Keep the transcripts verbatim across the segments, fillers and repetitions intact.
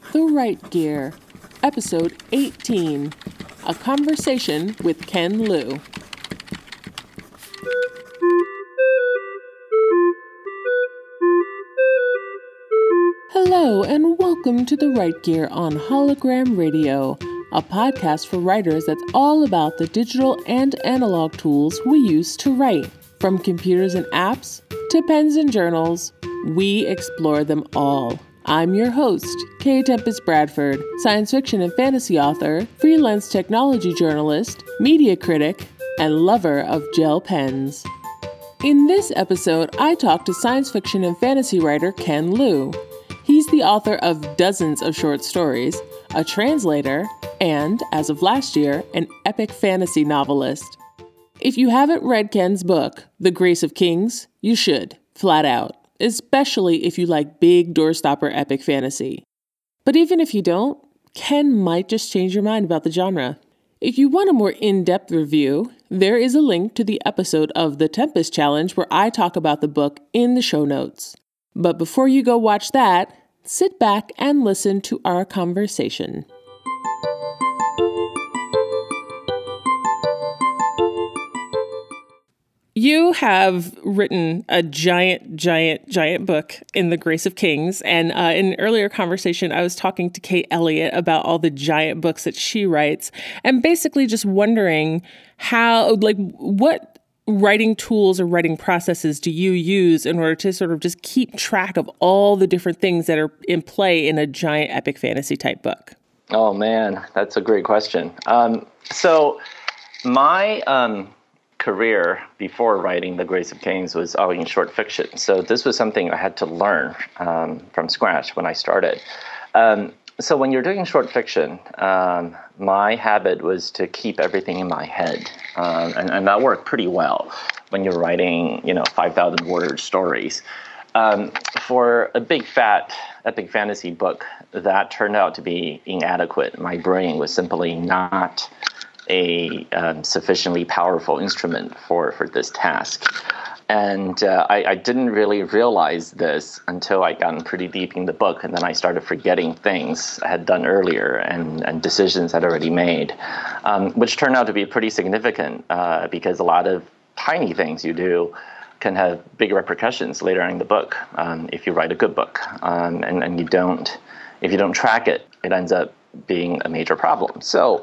The Right Gear, Episode eighteen, A Conversation with Ken Liu. Hello and welcome to The Right Gear on Hologram Radio, a podcast for writers that's all about the digital and analog tools we use to write. From computers and apps to pens and journals, we explore them all. I'm your host, Kay Tempest Bradford, science fiction and fantasy author, freelance technology journalist, media critic, and lover of gel pens. In this episode, I talk to science fiction and fantasy writer Ken Liu. He's the author of dozens of short stories, a translator, and, as of last year, an epic fantasy novelist. If you haven't read Ken's book, The Grace of Kings, you should, flat out. Especially if you like big doorstopper epic fantasy. But even if you don't, Ken might just change your mind about the genre. If you want a more in-depth review, there is a link to the episode of The Tempest Challenge where I talk about the book in the show notes. But before you go watch that, sit back and listen to our conversation. You have written a giant, giant, giant book in The Grace of Kings. And uh, in an earlier conversation, I was talking to Kate Elliott about all the giant books that she writes and basically just wondering how, like, what writing tools or writing processes do you use in order to sort of just keep track of all the different things that are in play in a giant epic fantasy type book? Oh, man, that's a great question. Um, so my... Um career before writing The Grace of Kings was all in short fiction. So this was something I had to learn um, from scratch when I started. Um, so when you're doing short fiction, um, my habit was to keep everything in my head. Um, and, and that worked pretty well when you're writing, you know, five thousand word stories. Um, for a big, fat, epic fantasy book, that turned out to be inadequate. My brain was simply not a um, sufficiently powerful instrument for, for this task. And uh, I, I didn't really realize this until I got pretty deep in the book, and then I started forgetting things I had done earlier and, and decisions I'd already made, um, which turned out to be pretty significant uh, because a lot of tiny things you do can have big repercussions later on in the book um, if you write a good book. Um, and, and you don't, if you don't track it, it ends up being a major problem. So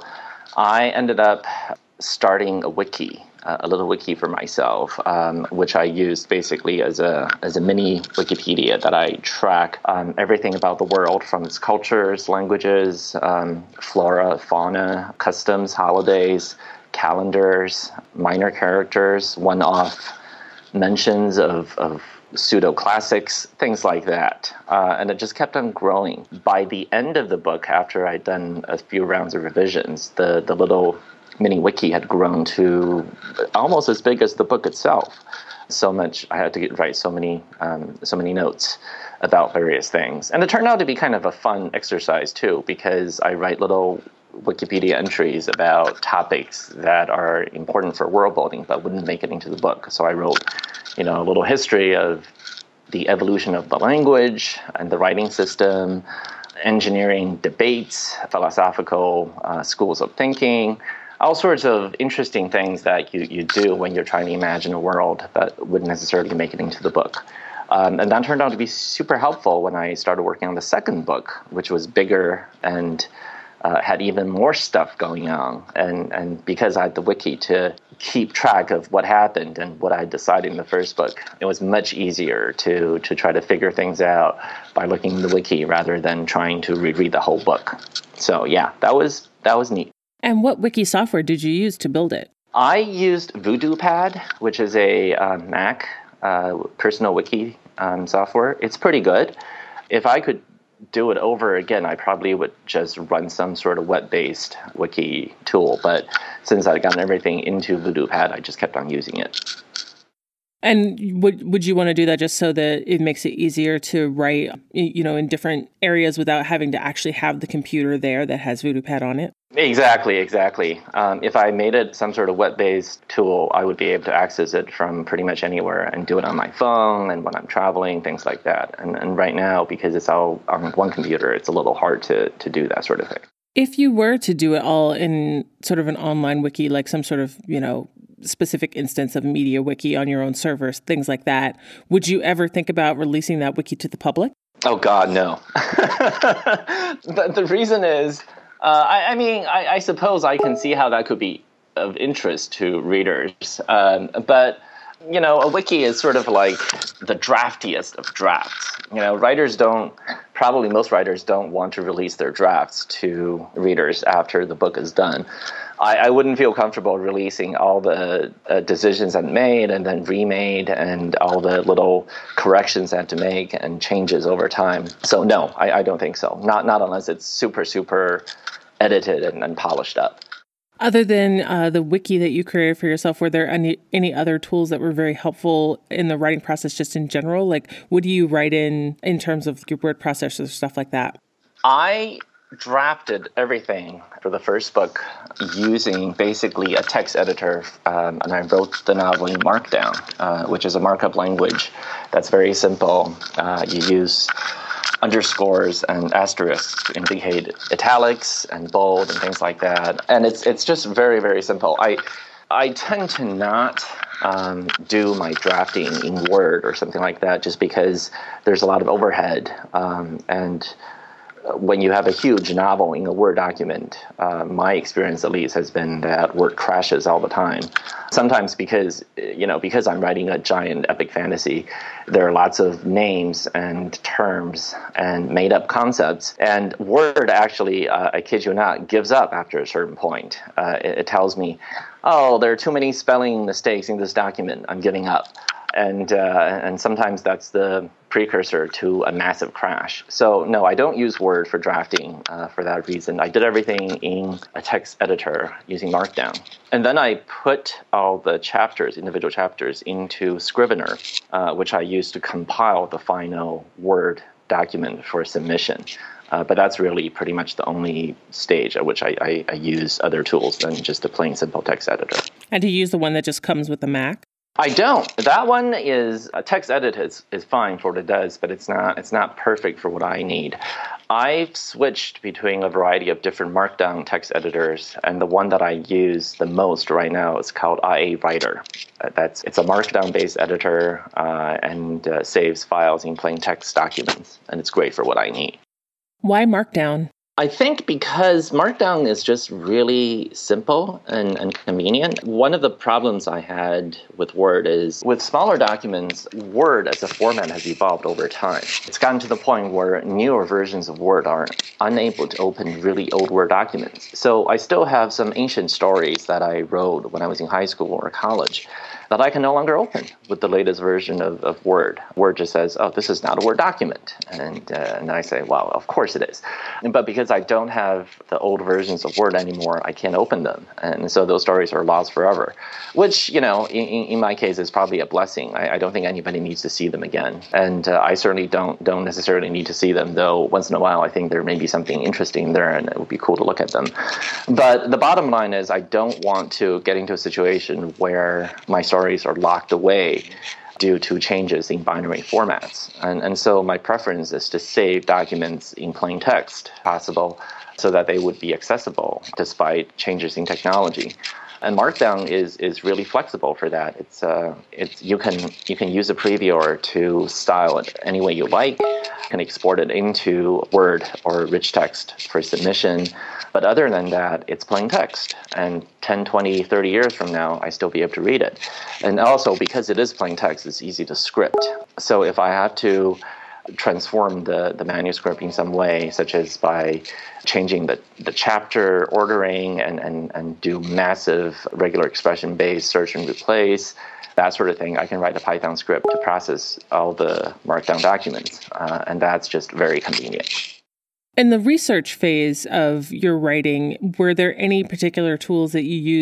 I ended up starting a wiki, uh, a little wiki for myself, um, which I used basically as a as a mini Wikipedia that I track um, everything about the world from its cultures, languages, um, flora, fauna, customs, holidays, calendars, minor characters, one-off mentions of, of pseudo-classics, things like that. Uh, and it just kept on growing. By the end of the book, after I'd done a few rounds of revisions, the, the little mini wiki had grown to almost as big as the book itself. So much, I had to get, write so many, um, so many notes about various things. And it turned out to be kind of a fun exercise too, because I write little Wikipedia entries about topics that are important for world building but wouldn't make it into the book. So I wrote, you know, a little history of the evolution of the language and the writing system, engineering debates, philosophical uh, schools of thinking, all sorts of interesting things that you, you do when you're trying to imagine a world that wouldn't necessarily make it into the book. Um, and that turned out to be super helpful when I started working on the second book, which was bigger and Uh, had even more stuff going on, and, and because I had the wiki to keep track of what happened and what I decided in the first book, it was much easier to to try to figure things out by looking in the wiki rather than trying to reread the whole book. So yeah, that was that was neat. And what wiki software did you use to build it? I used VoodooPad, which is a uh, Mac uh, personal wiki um, software. It's pretty good. If I could do it over again, I probably would just run some sort of web-based wiki tool. But since I'd gotten everything into VoodooPad, I just kept on using it. And would would you want to do that just so that it makes it easier to write, you know, in different areas without having to actually have the computer there that has VoodooPad on it? Exactly, exactly. Um, if I made it some sort of web-based tool, I would be able to access it from pretty much anywhere and do it on my phone and when I'm traveling, things like that. And, and right now, because it's all on one computer, it's a little hard to, to do that sort of thing. If you were to do it all in sort of an online wiki, like some sort of, you know, specific instance of MediaWiki on your own servers, things like that, would you ever think about releasing that wiki to the public? Oh, God, no. the, the reason is, uh, I, I mean, I, I suppose I can see how that could be of interest to readers. Um, but, you know, a wiki is sort of like the draftiest of drafts. You know, writers don't, probably most writers don't want to release their drafts to readers after the book is done. I, I wouldn't feel comfortable releasing all the uh, decisions I made and then remade and all the little corrections I had to make and changes over time. So no, I, I don't think so. Not not unless it's super, super edited and, and polished up. Other than uh, the wiki that you created for yourself, were there any any other tools that were very helpful in the writing process just in general? Like, what do you write in in terms of your word processors, stuff like that? I drafted everything for the first book using basically a text editor, um, and I wrote the novel in Markdown, uh, which is a markup language that's very simple. Uh, you use underscores and asterisks to indicate italics and bold and things like that, and it's it's just very, very simple. I I tend to not um, do my drafting in Word or something like that, just because there's a lot of overhead, um, and when you have a huge novel in a Word document, uh, my experience at least has been that Word crashes all the time. Sometimes because, you know, because I'm writing a giant epic fantasy, there are lots of names and terms and made up concepts. And Word actually, uh, I kid you not, gives up after a certain point. Uh, it, it tells me, oh, there are too many spelling mistakes in this document. I'm giving up. And uh, and sometimes that's the precursor to a massive crash. So no, I don't use Word for drafting uh, for that reason. I did everything in a text editor using Markdown. And then I put all the chapters, individual chapters, into Scrivener, uh, which I use to compile the final Word document for submission. Uh, but that's really pretty much the only stage at which I, I, I use other tools than just a plain simple text editor. And do you use the one that just comes with the Mac? I don't. That one is a text edit is, is fine for what it does, but it's not it's not perfect for what I need. I've switched between a variety of different Markdown text editors, and the one that I use the most right now is called I A Writer. Uh, that's it's a Markdown-based editor uh, and uh, saves files in plain text documents, and it's great for what I need. Why Markdown? I think because Markdown is just really simple and, and convenient. One of the problems I had with Word is with smaller documents, Word as a format has evolved over time. It's gotten to the point where newer versions of Word are unable to open really old Word documents. So I still have some ancient stories that I wrote when I was in high school or college that I can no longer open with the latest version of, of Word. Word just says, oh, this is not a Word document. And, uh, and I say, well, of course it is. But because I don't have the old versions of Word anymore, I can't open them. And so those stories are lost forever, which, you know, in, in my case is probably a blessing. I, I don't think anybody needs to see them again. And uh, I certainly don't don't necessarily need to see them, though once in a while I think there may be something interesting there and it would be cool to look at them. But the bottom line is I don't want to get into a situation where my story stories are locked away due to changes in binary formats. And, and so my preference is to save documents in plain text, possible, so that they would be accessible despite changes in technology. And Markdown is is really flexible for that. It's uh, it's you can you can use a previewer to style it any way you like. You can export it into Word or rich text for submission. But other than that, it's plain text. And ten, twenty, thirty years from now, I still be able to read it. And also, because it is plain text, it's easy to script. So if I have to transform the, the manuscript in some way, such as by changing the, the chapter ordering and, and, and do massive regular expression-based search and replace, that sort of thing, I can write a Python script to process all the Markdown documents. Uh, and that's just very convenient. In the research phase of your writing, were there any particular tools that you used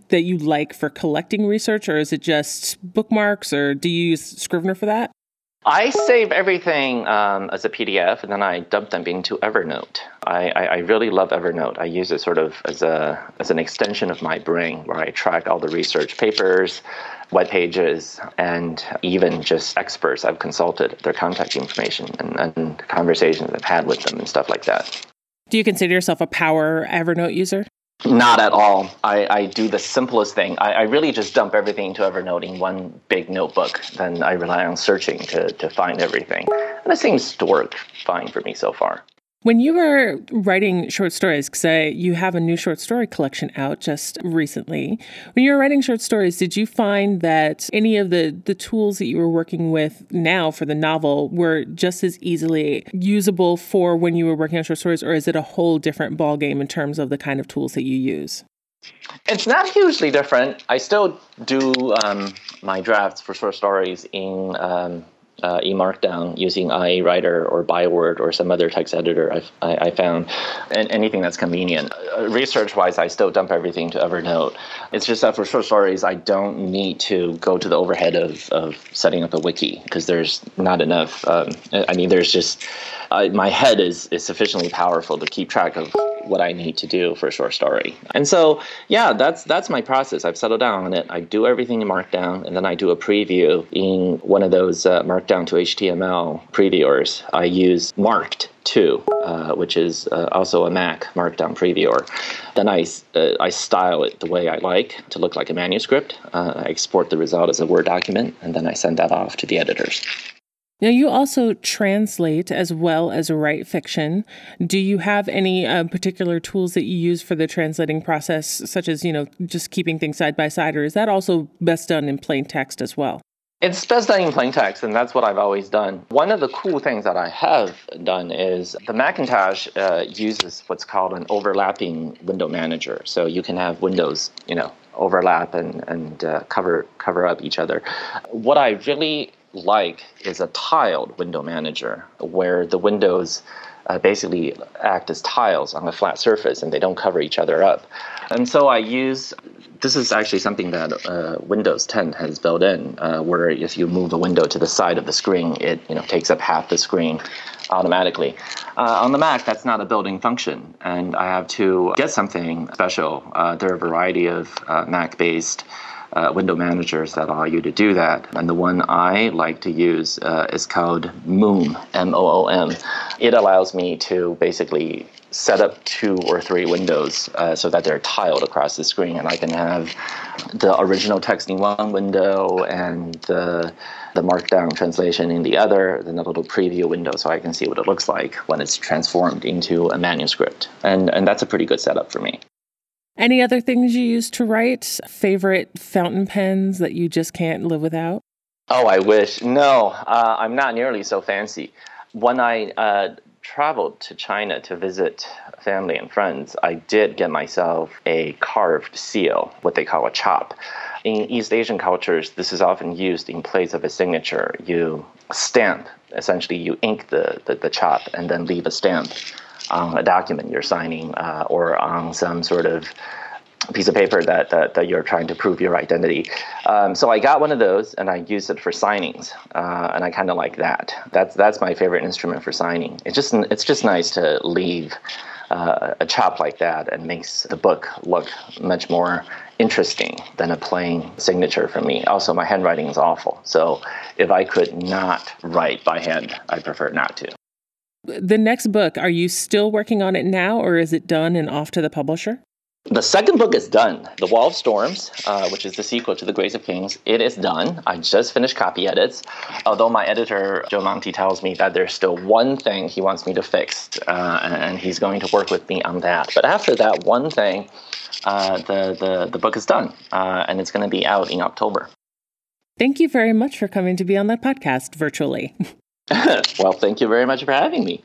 that you like for collecting research, or is it just bookmarks, or do you use Scrivener for that? I save everything um, as a P D F, and then I dump them into Evernote. I, I, I really love Evernote. I use it sort of as a as an extension of my brain, where I track all the research papers, web pages, and even just experts I've consulted, their contact information, and, and conversations I've had with them and stuff like that. Do you consider yourself a power Evernote user? Not at all. I, I do the simplest thing. I, I really just dump everything into Evernote in one big notebook. Then I rely on searching to, to find everything. And it seems to work fine for me so far. When you were writing short stories, because you have a new short story collection out just recently, when you were writing short stories, did you find that any of the, the tools that you were working with now for the novel were just as easily usable for when you were working on short stories, or is it a whole different ballgame in terms of the kind of tools that you use? It's not hugely different. I still do um, my drafts for short stories in um, Uh, eMarkdown using I A Writer or Byword or some other text editor I've, I, I found, and anything that's convenient. Uh, research-wise, I still dump everything to Evernote. It's just that for short stories, I don't need to go to the overhead of, of setting up a wiki because there's not enough. Um, I mean, there's just uh, my head is is sufficiently powerful to keep track of what I need to do for a short story. And so, yeah, that's that's my process. I've settled down on it. I do everything in Markdown, and then I do a preview in one of those uh, Markdown to H T M L previewers. I use Marked too, uh, which is uh, also a Mac Markdown previewer. Then I, uh, I style it the way I like to look like a manuscript. Uh, I export the result as a Word document, and then I send that off to the editors. Now, you also translate as well as write fiction. Do you have any uh, particular tools that you use for the translating process, such as, you know, just keeping things side by side, or is that also best done in plain text as well? It's best done in plain text, and that's what I've always done. One of the cool things that I have done is the Macintosh uh, uses what's called an overlapping window manager. So you can have windows, you know, overlap and, and uh, cover cover up each other. What I really like is a tiled window manager where the windows uh, basically act as tiles on a flat surface and they don't cover each other up. And so I use, this is actually something that uh, Windows ten has built in, uh, where if you move a window to the side of the screen, it you know takes up half the screen automatically. Uh, on the Mac, that's not a built-in function, and I have to get something special. Uh, there are a variety of uh, Mac-based Uh, window managers that allow you to do that. And the one I like to use uh, is called Moom, M O O M. It allows me to basically set up two or three windows uh, so that they're tiled across the screen, and I can have the original text in one window and the the Markdown translation in the other, then a little preview window so I can see what it looks like when it's transformed into a manuscript. And and that's a pretty good setup for me. Any other things you use to write? Favorite fountain pens that you just can't live without? Oh, I wish. No, uh, I'm not nearly so fancy. When I uh, traveled to China to visit family and friends, I did get myself a carved seal, what they call a chop. In East Asian cultures, this is often used in place of a signature. You stamp, essentially you ink the, the, the chop and then leave a stamp on a document you're signing uh, or on some sort of piece of paper that, that, that you're trying to prove your identity. Um, so I got one of those and I used it for signings, uh, and I kind of like that. That's that's my favorite instrument for signing. It's just it's just nice to leave uh, a chop like that, and makes the book look much more interesting than a plain signature for me. Also, my handwriting is awful, so if I could not write by hand, I prefer not to. The next book, are you still working on it now, or is it done and off to the publisher? The second book is done. The Wall of Storms, uh, which is the sequel to The Grace of Kings, it is done. I just finished copy edits, although my editor, Joe Monti, tells me that there's still one thing he wants me to fix, uh, and he's going to work with me on that. But after that one thing, uh, the, the, the book is done, uh, and it's going to be out in October. Thank you very much for coming to be on the podcast virtually. Well, thank you very much for having me.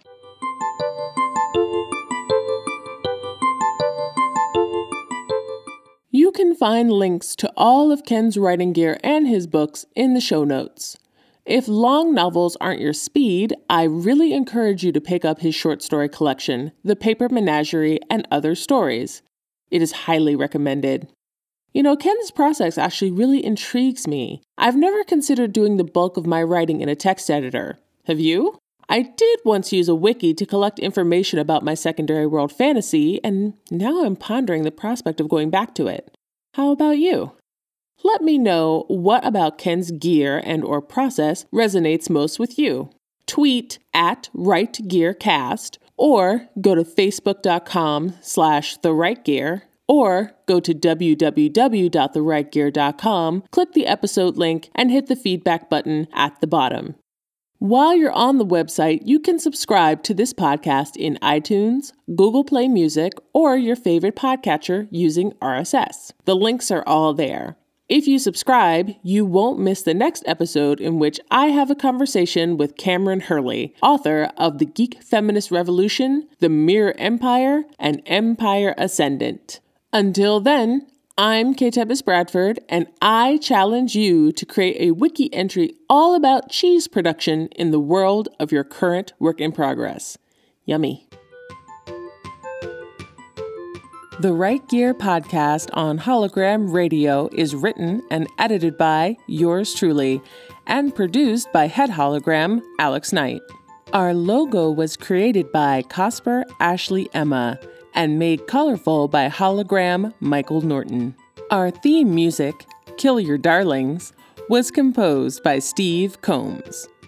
You can find links to all of Ken's writing gear and his books in the show notes. If long novels aren't your speed, I really encourage you to pick up his short story collection, The Paper Menagerie and Other Stories. It is highly recommended. You know, Ken's process actually really intrigues me. I've never considered doing the bulk of my writing in a text editor. Have you? I did once use a wiki to collect information about my secondary world fantasy, and now I'm pondering the prospect of going back to it. How about you? Let me know what about Ken's gear and or process resonates most with you. Tweet at WriteGearCast, or go to facebook.com slash TheWriteGear, or go to w w w dot the right gear dot com, click the episode link, and hit the feedback button at the bottom. While you're on the website, you can subscribe to this podcast in iTunes, Google Play Music, or your favorite podcatcher using R S S. The links are all there. If you subscribe, you won't miss the next episode in which I have a conversation with Cameron Hurley, author of The Geek Feminist Revolution, The Mirror Empire, and Empire Ascendant. Until then, I'm Kate Tempest Bradford, and I challenge you to create a wiki entry all about cheese production in the world of your current work in progress. Yummy. The Right Gear podcast on Hologram Radio is written and edited by yours truly and produced by head hologram Alex Knight. Our logo was created by Cosper Ashley Emma and made colorful by hologram Michael Norton. Our theme music, Kill Your Darlings, was composed by Steve Combs.